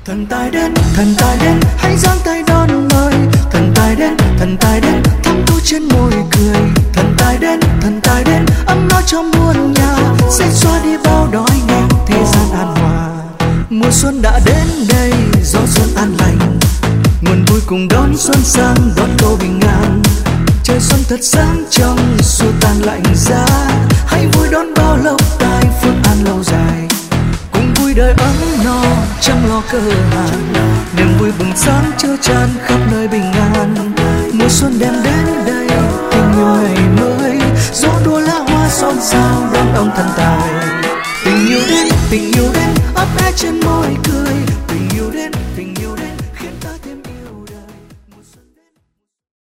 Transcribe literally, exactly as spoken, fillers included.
Thần tài đến, thần tài đến, hãy giang tay đón mời. Thần tài đến, thần tài đến, thắm tú trên môi cười. Thần tài đến, thần tài đến, ấm no cho muôn nhà, sẽ xóa đi bao đói nghèo thế gian an hòa. Mùa xuân đã đến đây, gió xuân an lành, nguồn vui cùng đón xuân sang, đón câu bình an. Trời xuân thật sáng trong, xua tan lạnh giá, hãy vui đón bao lộc tài, phước an lâu dài. Cùng vui đời ấm no, chẳng lo cơ hàn, niềm vui bừng sáng chứa chan khắp nơi bình an. Mùa xuân đem đến đây, tình yêu ngày mới, gió đua lá hoa xôn xao đón ông thần tài. Tình yêu đến, tình yêu đến, ấp έ trên môi cười.